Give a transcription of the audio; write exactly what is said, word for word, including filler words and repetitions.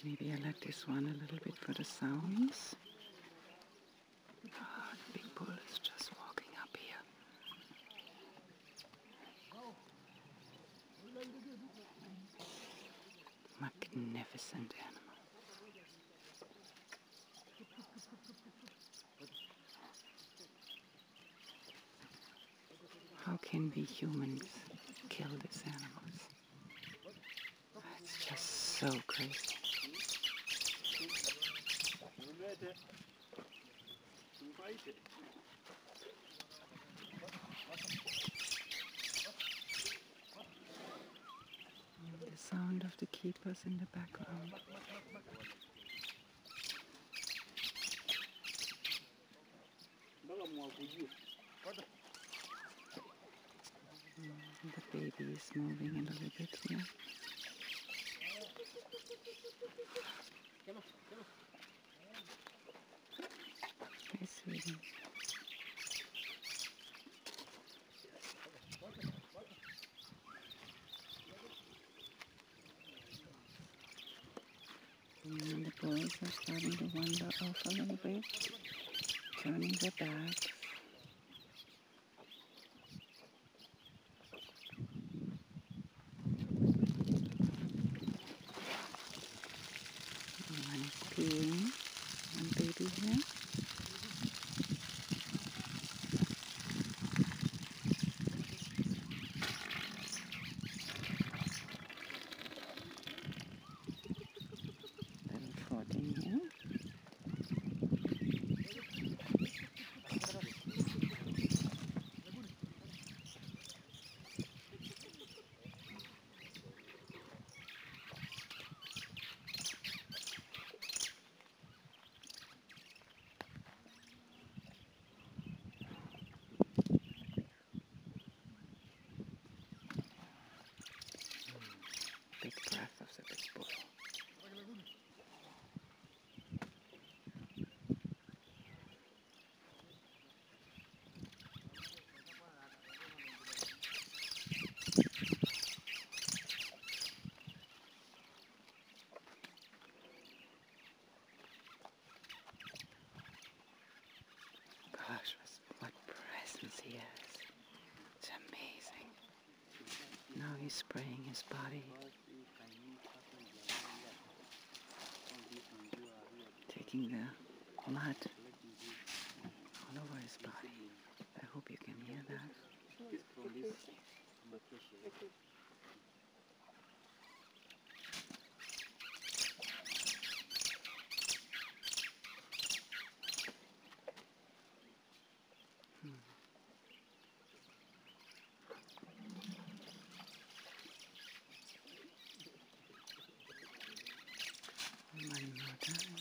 Maybe I like this one a little bit for the sounds. Oh, the big bull is just walking up here. Magnificent animal. How can we humans kill these animals? It's just so crazy. The sound of the keepers in the background. Mm, the baby is moving a little bit here. Hey, sweetie. And the boys are starting to wander off a little bit, turning their backs. One is peeing, one baby here. Little fourteen here. Big breath of the big bull. Gosh, what presence he has. It's amazing. Now he's spraying his body. Taking the mud all over his body. I hope you can hear that. Hmm. One more time.